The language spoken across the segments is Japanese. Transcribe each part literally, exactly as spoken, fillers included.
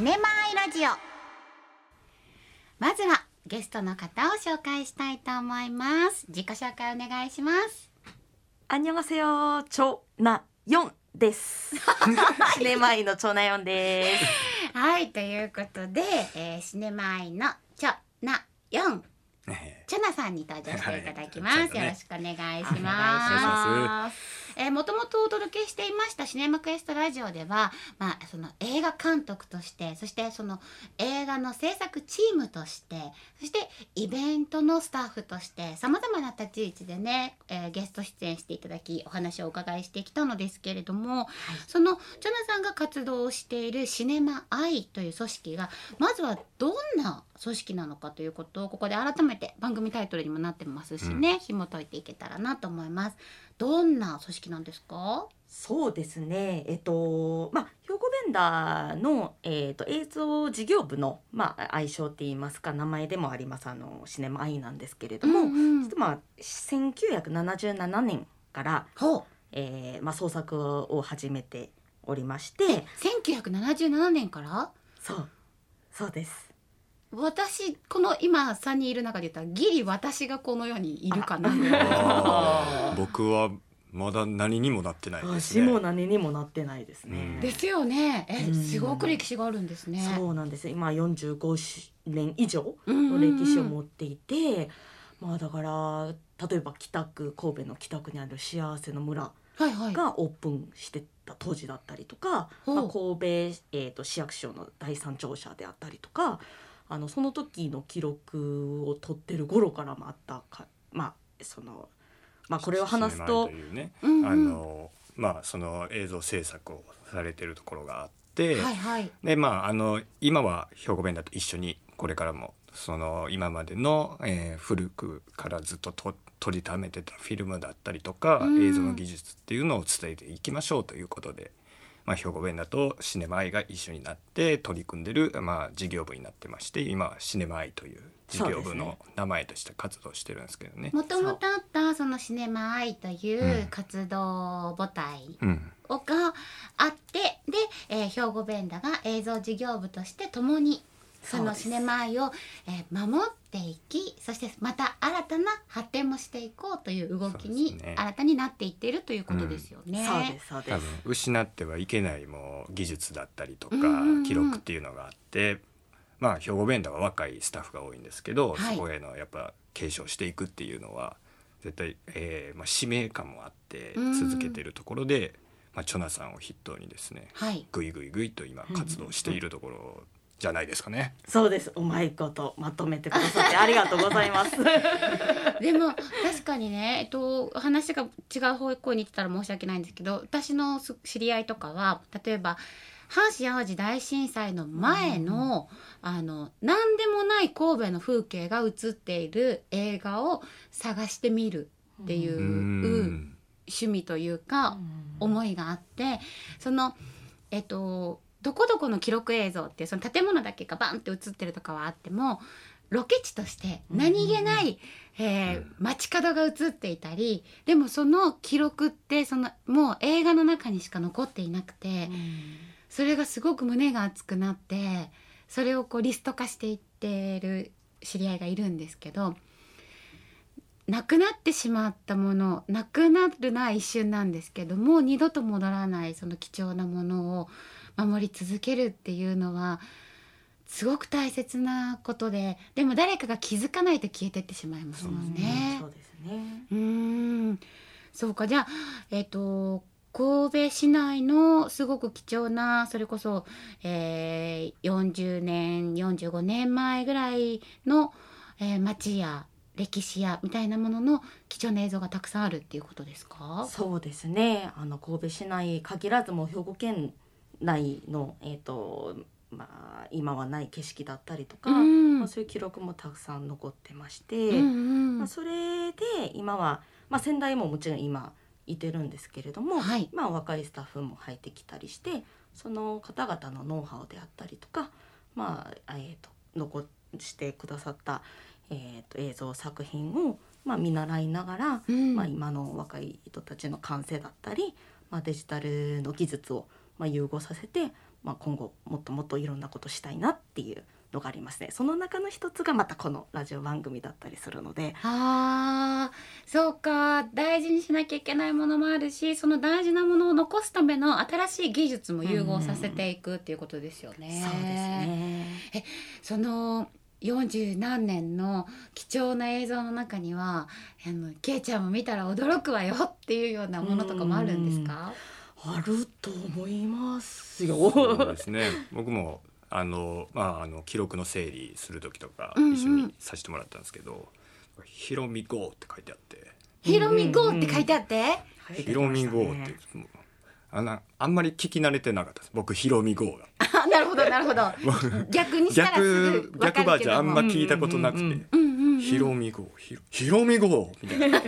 シネマアイラジオ。まずはゲストの方を紹介したいと思います。自己紹介お願いします。 안녕하세요。チョナヨンです。シネマアイのチョナヨンです。 はい、ということで、えー、シネマアイのチョナヨン、チョナさんに登場していただきます。はい、よろしくお願いします。えー、もともとお届けしていましたシネマクエストラジオでは、まあ、その映画監督として、そしてその映画の制作チームとして、そしてイベントのスタッフとしてさまざまな立ち位置でね、えー、ゲスト出演していただきお話をお伺いしてきたのですけれども、はい、そのチョナさんが活動をしているシネマアイという組織がまずはどんな組織なのかということをここで改めて番組タイトルにもなってますしね、うん、紐解いていけたらなと思います。どんな組織なんですか？ そうですね、えっとまあ、兵庫ベンダーの、えっと、映像事業部の、まあ、愛称って言いますか名前でもありますあのシネマアイなんですけれども、うんうん、まあ、せんきゅうひゃくななじゅうななねんから、えーまあ、創作を始めておりまして。 せんきゅうひゃくななじゅうななねんから？ そうそうです。 私この今さんにんいる中で言ったらギリ私がこの世にいるかな。 僕はまだ何にもなってないですね。 私も何にもなってないですね、うん、 ですよね。え、すごく歴史があるんですね。 そうなんです。今よんじゅうごねん以上の歴史を持っていて、うんうんうん、まあだから例えば北区神戸の北区にある幸せの村がオープンしてた当時だったりとか、はいはい、まあ、神戸、えーと、市役所の第三庁舎であったりとか、あのその時の記録を取ってる頃からもあったか、まあそのまあ、これを話すと、 ね、うんうん、あのまあ、その映像制作をされてるところがあって、はいはい、でまあ、あの今は兵庫弁だと一緒にこれからもその今までの、えー、古くからずっとと取りためてたフィルムだったりとか、うん、映像の技術っていうのを伝えていきましょうということで、まあ、兵庫弁だとシネマアイが一緒になって取り組んでる、まあ、事業部になってまして、今はシネマアイという事業部の名前として活動してるんですけどね。 もともとあったそのシネマアイという活動母体があって、うん、で、えー、兵庫弁だが映像事業部として共にそのシネマアイを、えー、守っていき、そしてまた新たな発展もしていこうという動きに新たになっていっているということですよね。 そうですそうです。 多分失ってはいけないもう技術だったりとか、うんうんうん、記録っていうのがあって、まあ、兵庫弁では若いスタッフが多いんですけど、はい、そこへのやっぱ継承していくっていうのは絶対、えーまあ、使命感もあって続けているところで、まあ、チョナさんを筆頭にですね、はい、ぐいぐいぐいと今活動しているところじゃないですかね。 そうです。うまいことまとめてくださってありがとうございますでも確かにね、えっと、話が違う方向に行ってたら申し訳ないんですけど、私の知り合いとかは例えば阪神淡路大震災の前の、うん、あの何でもない神戸の風景が映っている映画を探してみるっていう、うん、趣味というか、うん、思いがあって、そのえっとどこどこの記録映像ってその建物だけがバンって映ってるとかはあっても、ロケ地として何気ない、うんえー、街角が映っていたり、でもその記録ってそのもう映画の中にしか残っていなくて、うん、それがすごく胸が熱くなって、それをこうリスト化していってる知り合いがいるんですけど、なくなってしまったもの、なくなるのは一瞬なんですけども、二度と戻らないその貴重なものを守り続けるっていうのはすごく大切なことで、でも誰かが気づかないと消えてってしまいますもんね。 そうですね。 うーん、そうか。じゃあ、えっと神戸市内のすごく貴重な、それこそ、えー、よんじゅうねんよんじゅうごねんまえぐらいの、えー、街や歴史やみたいなものの貴重な映像がたくさんあるっていうことですか？ そうですね。あの神戸市内限らずも兵庫県内の、えーとまあ、今はない景色だったりとか、うんまあ、そういう記録もたくさん残ってまして、うんうんまあ、それで今は、まあ、先代ももちろん今いてるんですけれども、はいまあ、若いスタッフも入ってきたりして、その方々のノウハウであったりとか、まあえーと残してくださった、えーと映像作品を、まあ、見習いながら、うんまあ、今の若い人たちの感性だったり、まあ、デジタルの技術をまあ、融合させて、 まあ、今後もっともっといろんなことしたいなっていうのがありますね。その中の一つがまたこのラジオ番組だったりするので、 あーそうか、大事にしなきゃいけないものもあるし、その大事なものを残すための新しい技術も融合させていくっていうことですよね、 うん、そうですね。 えそのよんじゅうなんねんの貴重な映像の中には、あのけいちゃんも見たら驚くわよっていうようなものとかもあるんですか？ あると思いますよ。 そうですね。僕もあの、まあ、あの記録の整理する時とかうんうん一緒にさせてもらったんですけど「ひろみゴー」って書いてあって 「ひろみゴー」って書いてあって 「ひろみゴー」ってもうあんなあんまり聞き慣れてなかったです僕ひろみゴーが。 あなるほどなるほど逆にしたらすぐ分かるけども逆バージョンあんま聞いたことなくてうんうんうん 「ひろみゴー」ひろ「ひろみゴー」みたいな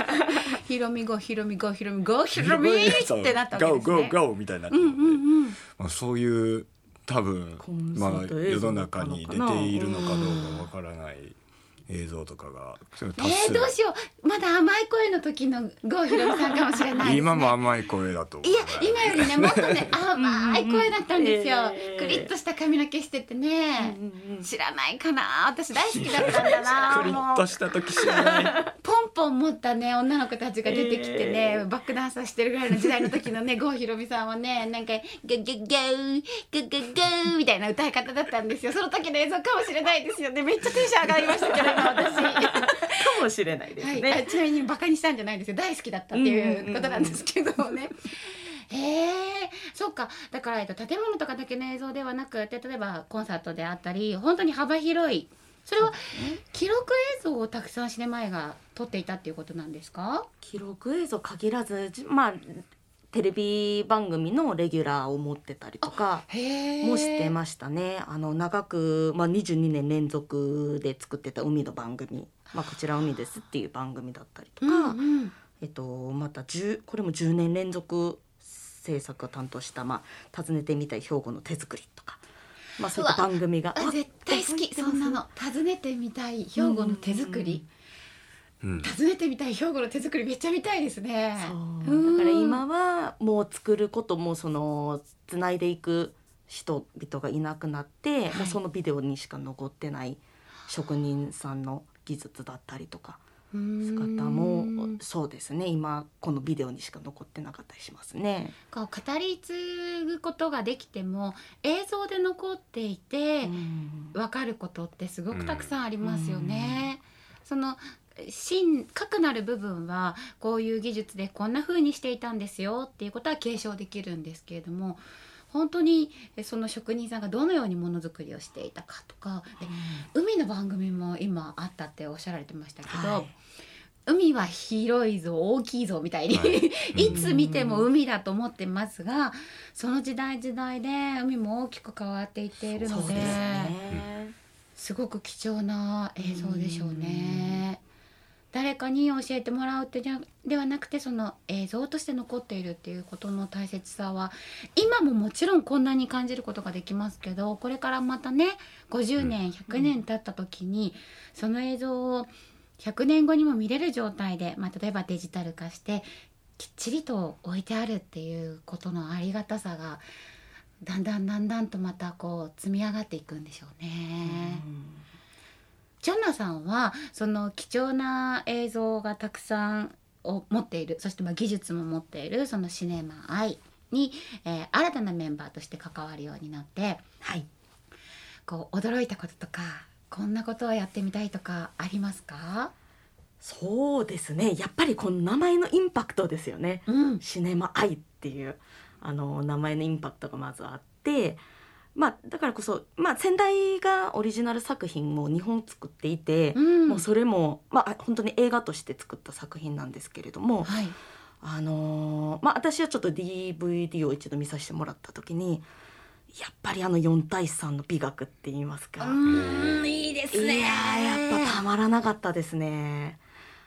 「ひろみゴーひろみゴーひろみゴーひろみ」ってなったわけですね。 ゴーゴーゴーみたいになってるので、 うんうんうんまあ、そういう多分コンサまあート映像世の中に出ているのかどうかわからない映像とかがえー、どうしよう、まだ甘い声の時の郷ひろみさんかもしれないですね。 今も甘い声だと思う。 いや今よりねもっとね甘い声だったんですよ、 えークリッとした髪の毛しててね、 うんうん知らないかな、私大好きだったんだなクリッとした時知らないポンポン持ったね女の子たちが出てきてね、えー、バックダンサーしてるぐらいの時代の時のね郷ひろみさんはねなんかガガガーガガガーみたいな歌い方だったんですよ。その時の映像かもしれないですよね。めっちゃテンション上がりましたけど今私かもしれないですね、 はい、ちなみにバカにしたんじゃないですよ、大好きだったっていうことなんですけどね。へえ、そうか。だから、えっと、建物とかだけの映像ではなくて、例えばコンサートであったり本当に幅広い、それは記録映像をたくさんシネマ映画撮っていたっていうことなんですか？ 記録映像限らず、まあテレビ番組のレギュラーを持ってたりとかもしてましたね。あの長く、まあ、にじゅうにねん連続で作ってた海の番組、まあ、こちら海ですっていう番組だったりとか、 うんうん、 えっと、またじゅうこれもじゅうねん連続制作を担当した、まあ、訪ねてみたい兵庫の手作りとか、まあ、そういった番組が絶対好き、そんなの。訪ねてみたい兵庫の手作り、うん、訪ねてみたい兵庫の手作りめっちゃ見たいですね。 そうだから今はもう作ることもそのつないでいく人々がいなくなって、はい、もうそのビデオにしか残ってない職人さんの技術だったりとか姿もそうですね、今このビデオにしか残ってなかったりしますね。 こう語り継ぐことができても映像で残っていて分かることってすごくたくさんありますよね。その真核なる部分はこういう技術でこんな風にしていたんですよっていうことは継承できるんですけれども、本当にその職人さんがどのようにものづくりをしていたかとか、うん、海の番組も今あったっておっしゃられてましたけど、はい、海は広いぞ大きいぞみたいに、はい、いつ見ても海だと思ってますが、その時代時代で海も大きく変わっていっているの で, そうですね、すごく貴重な映像でしょうね。誰かに教えてもらうってではなくて、その映像として残っているっていうことの大切さは今ももちろんこんなに感じることができますけど、これからまたねごじゅうねんひゃくねん経った時にその映像をひゃくねんごにも見れる状態で、まあ、例えばデジタル化してきっちりと置いてあるっていうことのありがたさがだんだんだんだんとまたこう積み上がっていくんでしょうね。うん、ジョンナさんはその貴重な映像がたくさんを持っている、そしてまあ技術も持っているそのシネマアイに、えー、新たなメンバーとして関わるようになって、はい、こう驚いたこととかこんなことをやってみたいとかありますか？ そうですね、やっぱりこの名前のインパクトですよね、うん、シネマアイっていうあの名前のインパクトがまずあって、まあ、だからこそ、まあ、先代がオリジナル作品もにほん作っていて、うん、もうそれも、まあ、本当に映画として作った作品なんですけれども、はい、あのーまあ、私はちょっと ディーブイディー を一度見させてもらった時にやっぱりあのよん対さんの美学って言いますか、 うんいいですね。 いややっぱたまらなかったですね。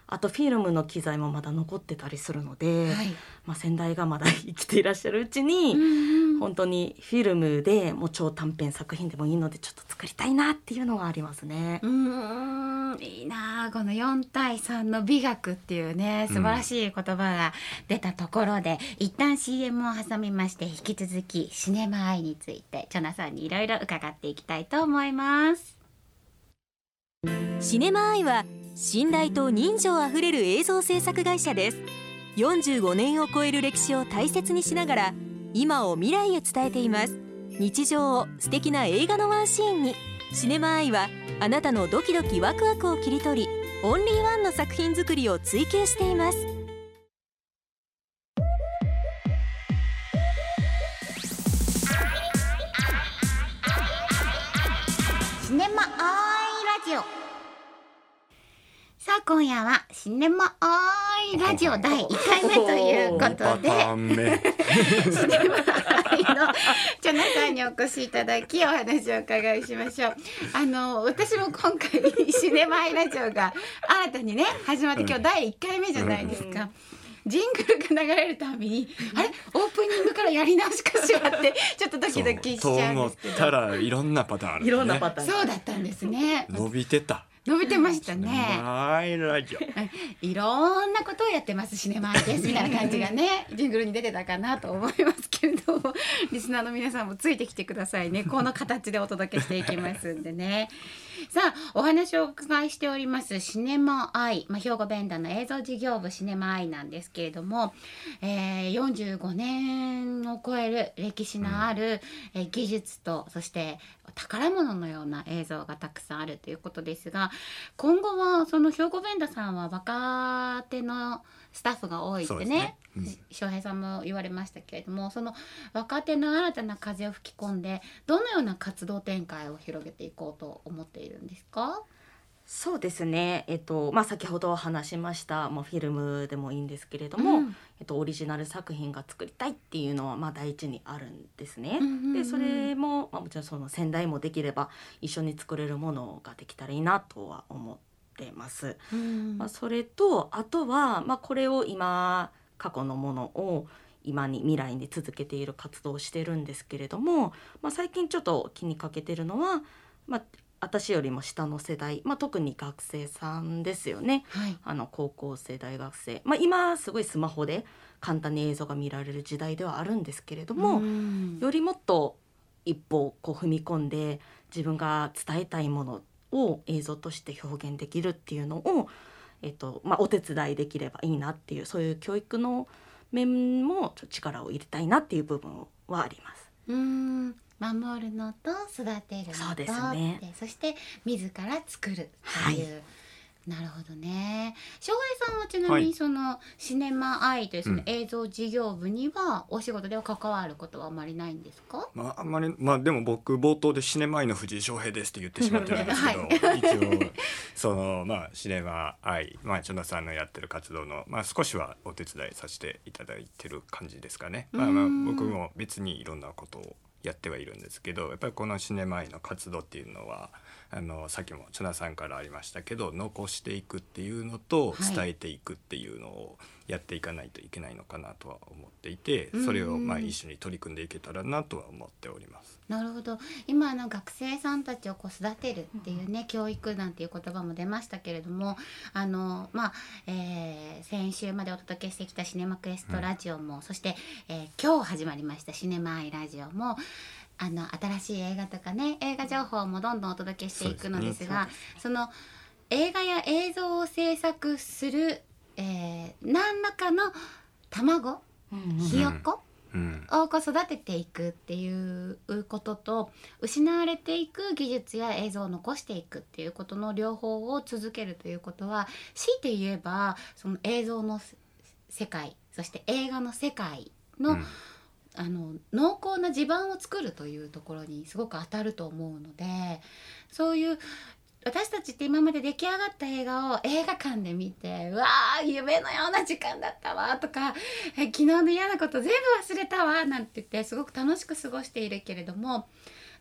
あとフィルムの機材もまだ残ってたりするので、はい、まあ、先代がまだ生きていらっしゃるうちに、うんうん、本当にフィルムでもう超短編作品でもいいのでちょっと作りたいなっていうのがありますね。 うーん、いいな、このよん対さんの美学っていうね素晴らしい言葉が出たところで、うん、一旦 シーエム を挟みまして、引き続きシネマアイについてチョナさんにいろいろ伺っていきたいと思います。 シネマアイは信頼と人情あふれる映像制作会社です。よんじゅうごねんを超える歴史を大切にしながら今を未来へ伝えています。日常を素敵な映画のワンシーンに。シネマアイはあなたのドキドキワクワクを切り取り、オンリーワンの作品作りを追求しています。 シネマアイラジオ。さあ今夜はシネマアイラジオだいいっかいめということでシネマアイのチョナさんにお越しいただきお話をお伺いしましょう。あの私も今回シネマアイラジオが新たにね始まって、今日だいいっかいめじゃないですか。ジングルが流れるたびにあれオープニングからやり直しかしらってちょっとドキドキしちゃうんですけど、 と思ったらいろんなパターンある、ね、 いろんなパターン。 そうだったんですね。 伸びてた伸びてましたね。 はい、ラジオいろんなことをやってますシネマアイですみたいな感じがねジングルに出てたかなと思いますけれども、リスナーの皆さんもついてきてくださいね。この形でお届けしていきますんでね。さあお話をお伺いしておりますシネマアイ、まあ、兵庫弁団の映像事業部シネマアイなんですけれども、えー、よんじゅうごねんを超える歴史のある、うん、え技術とそして宝物のような映像がたくさんあるということですが、今後はその兵庫弁団さんは若手のスタッフが多いってね、翔平さんも言われましたけれども、その若手の新たな風を吹き込んでどのような活動展開を広げていこうと思っているんですか？ そうですね、えっとまあ、先ほど話しました、まあ、フィルムでもいいんですけれども、うん、えっと、オリジナル作品が作りたいっていうのはまあ第一にあるんですね、うんうんうん、でそれも、まあ、もちろんその先代もできれば一緒に作れるものができたらいいなとは思ってます、うん、まあ、それとあとは、まあ、これを今過去のものを今に未来に続けている活動をしてるんですけれども、まあ、最近ちょっと気にかけてるのは、まあ私よりも下の世代、まあ、特に学生さんですよね、はい、あの高校生大学生、まあ、今すごいスマホで簡単に映像が見られる時代ではあるんですけれども、よりもっと一歩こう踏み込んで自分が伝えたいものを映像として表現できるっていうのを、えっとまあ、お手伝いできればいいなっていう、そういう教育の面も力を入れたいなっていう部分はあります。 うーん、守るのと育てるのと、 そうですね、 そして自ら作るという、はい、なるほどね。翔平さんはちなみにその、はい、シネマアイというその映像事業部にはお仕事では関わることはあまりないんですか？ まあ、あんまり、まあ、でも僕冒頭でシネマアイの藤井翔平ですって言ってしまってるんですけど、はい、一応その、まあ、シネマアイ、まあ、チョナさんのやってる活動の、まあ、少しはお手伝いさせていただいてる感じですかね。まあまあ、僕も別にいろんなことをやってはいるんですけど、やっぱりこのシネマアイの活動っていうのはあのさっきもチョナさんからありましたけど、残していくっていうのと伝えていくっていうのをやっていかないといけないのかなとは思っていて、それをまあ一緒に取り組んでいけたらなとは思っております。 なるほど。今の学生さんたちをこう育てるっていうね、うん、教育なんていう言葉も出ましたけれども、あの、まあえー、先週までお届けしてきたシネマクエストラジオも、うん、そして、えー、今日始まりましたシネマアイラジオも、あの新しい映画とかね、映画情報もどんどんお届けしていくのですが、 そ, その映画や映像を制作する、えー、何らかの卵、うん、ひよこ、うん、をこう育てていくっていうことと、失われていく技術や映像を残していくっていうことの両方を続けるということは、強いて言えばその映像の世界、そして映画の世界の、うん、あの濃厚な地盤を作るというところにすごく当たると思うので、そういう私たちって今まで出来上がった映画を映画館で見て、うわー夢のような時間だったわとか、え昨日の嫌なこと全部忘れたわなんて言ってすごく楽しく過ごしているけれども、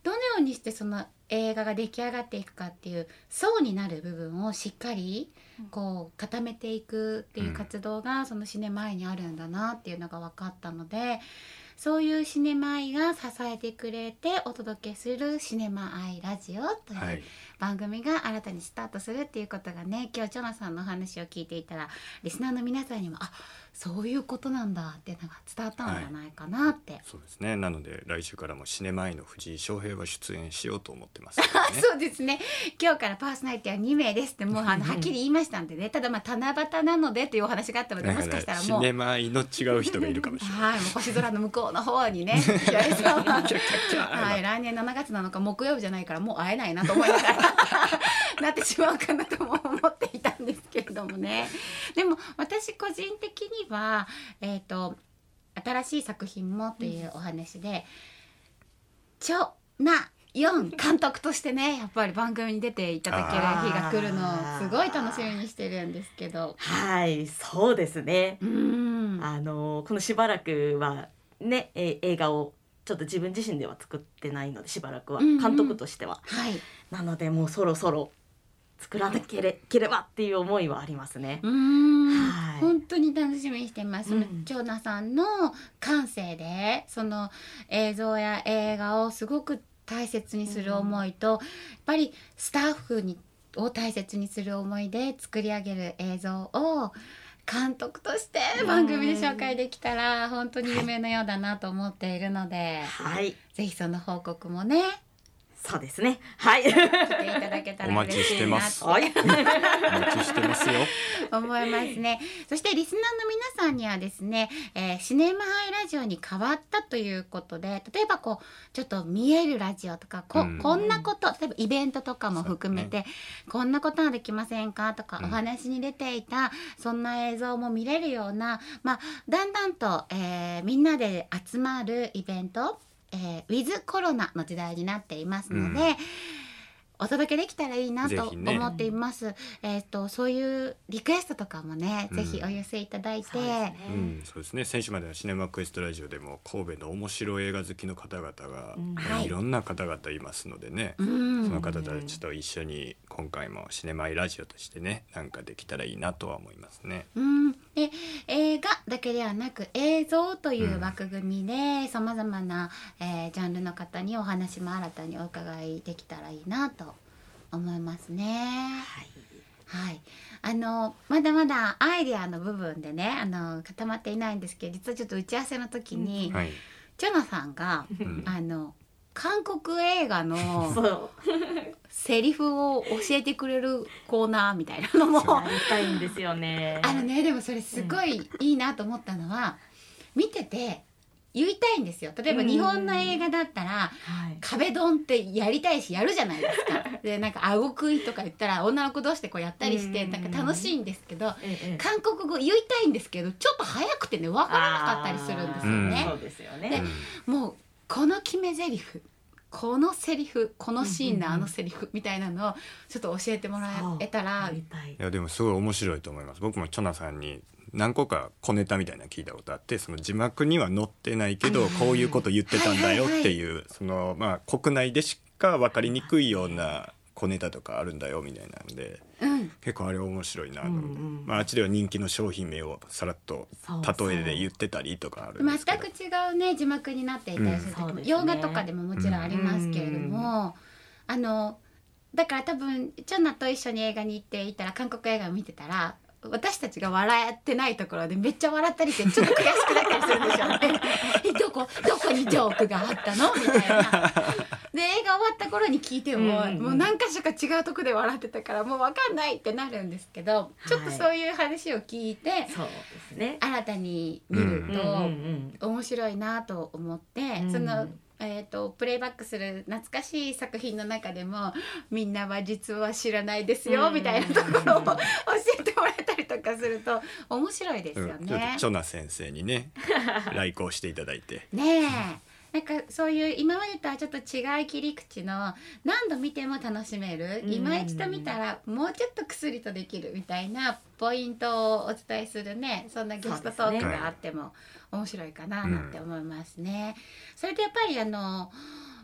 どのようにしてその映画が出来上がっていくかっていう層になる部分をしっかりこう固めていくっていう活動がそのシネマアイにあるんだなっていうのが分かったので、そういうシネマアイが支えてくれてお届けするシネマアイラジオという番組が新たにスタートするっていうことがね、今日チョナさんの話を聞いていたらリスナーの皆さんにもあそういうことなんだっていうのが伝わったんじゃないかなって、はい、 そうですね。なので来週からもシネマアイの藤井翔平は出演しようと思ってます、ね、 そうですね。今日からパーソナリティはにめいですってもうあのはっきり言いましたんでね。ただまあ七夕なのでというお話があったので、もしかしたらもうシネマアイの違う人がいるかもしれないはい、もう星空の向こうの方にねはい、来年しちがつなのか木曜日じゃないからもう会えないなと思いながらなってしまうかなとも思っていたんですけれどもね。でも私個人的には、えーと、新しい作品もというお話で、チョナヨン監督としてねやっぱり番組に出ていただける日が来るのをすごい楽しみにしてるんですけど。 はい、そうですね。 うんあのこのしばらくはね、え映画をちょっと自分自身では作ってないので、しばらくは監督としては、 うんうんはい、 なのでもうそろそろ作らなければっていう思いはありますね。 うーん、 はい、 本当に楽しみにしてます。 うん、 長奈さんの感性でその映像や映画をすごく大切にする思いと、うん、やっぱりスタッフにを大切にする思いで作り上げる映像を監督として番組で紹介できたら本当に夢のようだなと思っているので、 はい、 ぜひその報告もね。 そうですね。はい。 していただけたら嬉しいなって。 お待ちしてます。お待ちしてますよ。 思いますね。そしてリスナーの皆さんにはですね、えー、シネマアイラジオに変わったということで、例えばこうちょっと見えるラジオとか こ,、うん、こんなこと例えばイベントとかも含めて、ね、こんなことはできませんかとか、うん、お話に出ていたそんな映像も見れるような、まあ、だんだんと、えー、みんなで集まるイベント、えー、ウィズコロナの時代になっていますので、うん、お届けできたらいいなと思っています、ね。えー、とそういうリクエストとかもね、うん、ぜひお寄せいただいて、そうですね、 うん、そうですね。先週まではシネマクエストラジオでも神戸の面白い映画好きの方々が、うんはい、いろんな方々いますのでね、うん、その方たちと一緒に今回もシネマイラジオとしてねなんかできたらいいなとは思いますね。 うん、で映画だけではなく映像という枠組みでさまざまな、えー、ジャンルの方にお話も新たにお伺いできたらいいなと思いますね。はい、はい、あのまだまだアイデアの部分でねあの固まっていないんですけど、実はちょっと打ち合わせの時に、うんはい、チョナさんが、うん、あの韓国映画のセリフを教えてくれるコーナーみたいなのもやりたいんですよね。 あのねでもそれすごいいいなと思ったのは、うん、見てて言いたいんですよ。例えば日本の映画だったら、はい、壁ドンってやりたいしやるじゃないですか。でなんか顎食いとか言ったら女の子同士でこうやったりしてなんか楽しいんですけど、ええ、韓国語言いたいんですけどちょっと早くてね分からなかったりするんですよね。 そうですよね。 でもうこの決め台詞このセリフこのシーンのあのセリフみたいなのをちょっと教えてもらえたら、 いやでもすごい面白いと思います。僕もチョナさんに何個か小ネタみたいなの聞いたことあって、その字幕には載ってないけどこういうこと言ってたんだよっていう、そのまあ国内でしか分かりにくいような小ネタとかあるんだよみたいなんで、うん、結構あれ面白いなと思って、うんうんまあ、あっちでは人気の商品名をさらっと例えで言ってたりとかあるんですけど、 全く違うね字幕になっていたりする時も、うん、洋画とかでももちろんありますけれども、うん、あのだから多分チョナと一緒に映画に行っていたら韓国映画を見てたら私たちが笑ってないところでめっちゃ笑ったりしてちょっと悔しくなったりするんでしょうねどこどこにジョークがあったのみたいなで映画終わった頃に聞いても、うんうん、もう何か所か違うとこで笑ってたからもう分かんないってなるんですけど、はい、ちょっとそういう話を聞いて、 そうですね、 新たに見ると面白いなと思って、うんうん、そのえー、とプレイバックする懐かしい作品の中でもみんなは実は知らないですよ、うん、みたいなところを教えてもらえたりとかすると面白いですよね、うん、ちょっとチョナ先生にね来校していただいてねえなんかそういう今までとはちょっと違う切り口の何度見ても楽しめる、今一度見たらもうちょっとくすりとできるみたいなポイントをお伝えするね、そんなゲストトークがあっても面白いかななんて思いますね、うん、それでやっぱりあの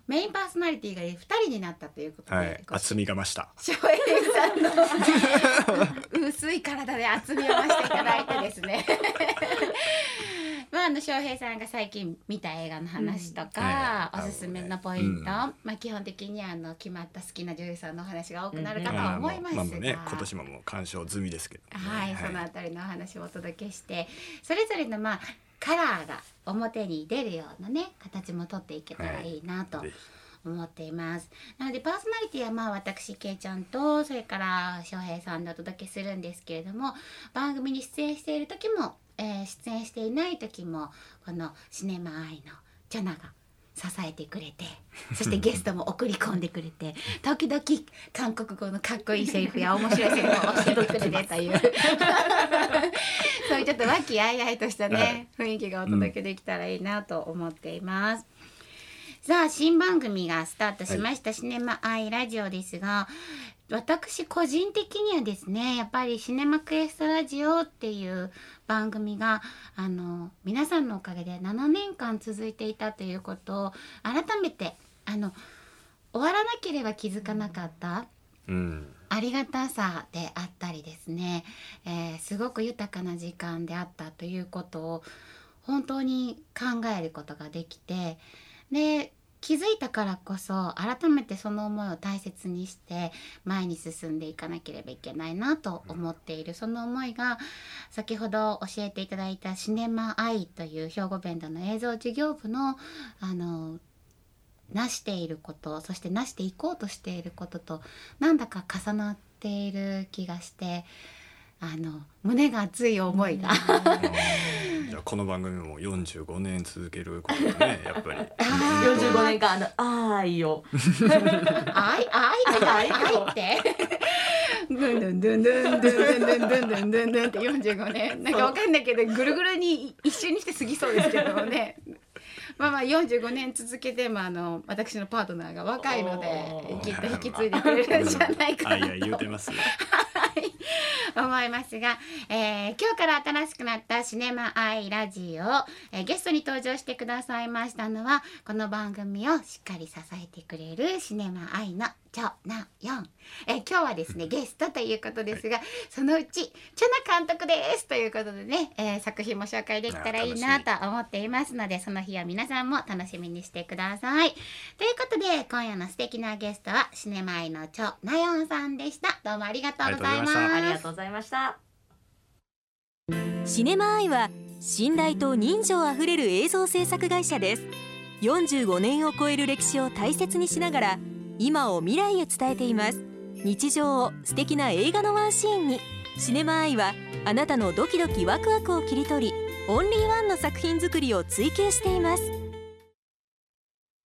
メインパーソナリティがふたりになったということで、 はい、厚みが増した。 翔平さんの薄い体で厚みを増していただいてですねまあ、あの翔平さんが最近見た映画の話とか、うん、おすすめのポイント、うん、まあ、基本的にあの決まった好きな女優さんのお話が多くなるかと思いますが、 うん、まあね、今年ももう鑑賞済みですけど、ね、 はい、はい、そのあたりのお話をお届けして、それぞれのまあカラーが表に出るようなね形も取っていけたらいいなと思っています、はい、なのでパーソナリティはまあ私けいちゃんとそれから翔平さんでお届けするんですけれども、番組に出演している時も、えー、出演していない時もこのシネマアイのジョナが支えてくれて、そしてゲストも送り込んでくれて時々韓国語のかっこいいセリフや面白いセリフを教えてくれてというそういうちょっと和気あいあいとしたね、はい、雰囲気がお届けできたらいいなと思っています、うん、さあ新番組がスタートしました、はい、シネマアイラジオですが、私個人的にはですね、やっぱりシネマクエストラジオっていう番組があの皆さんのおかげでななねんかん続いていたということを改めてあの終わらなければ気づかなかった、うん、ありがたさであったりですね、えー、すごく豊かな時間であったということを本当に考えることができて、で気づいたからこそ改めてその思いを大切にして前に進んでいかなければいけないなと思っている、その思いが先ほど教えていただいたシネマアイという兵庫弁土の映像事業部のあのなしていること、そしてなしていこうとしていることとなんだか重なっている気がして、あの胸が熱い思いがじゃあこの番組もよんじゅうごねん続けることだね、やっぱりよんじゅうごねんかんあの愛を愛愛愛愛ってドゥンドゥンドゥンドゥンドゥンドゥンドゥンドゥンドゥンドゥンドゥンってよんじゅうごねんなんかわかんないけどぐるぐるに一瞬にして過ぎそうですけどもねまあまあよんじゅうごねん続けてもあの私のパートナーが若いのできっと引き継いでくれるんじゃないかなと、 いや言うてます思いますが、えー、今日から新しくなったシネマアイラジオ、えー、ゲストに登場してくださいましたのはこの番組をしっかり支えてくれるシネマアイのチョナヨン、えー、今日はですねゲストということですが、はい、そのうちチョナ監督ですということでね、えー、作品も紹介できたらいいなと思っていますので、その日は皆さんも楽しみにしてください。ということで今夜の素敵なゲストはシネマアイのチョナヨンさんでした。どうもありがとうございます。 ありがとうございました。 シネマアイは信頼と人情あふれる映像制作会社です。よんじゅうごねんを超える歴史を大切にしながら今を未来へ伝えています。日常を素敵な映画のワンシーンに、シネマアイはあなたのドキドキワクワクを切り取りオンリーワンの作品作りを追求しています。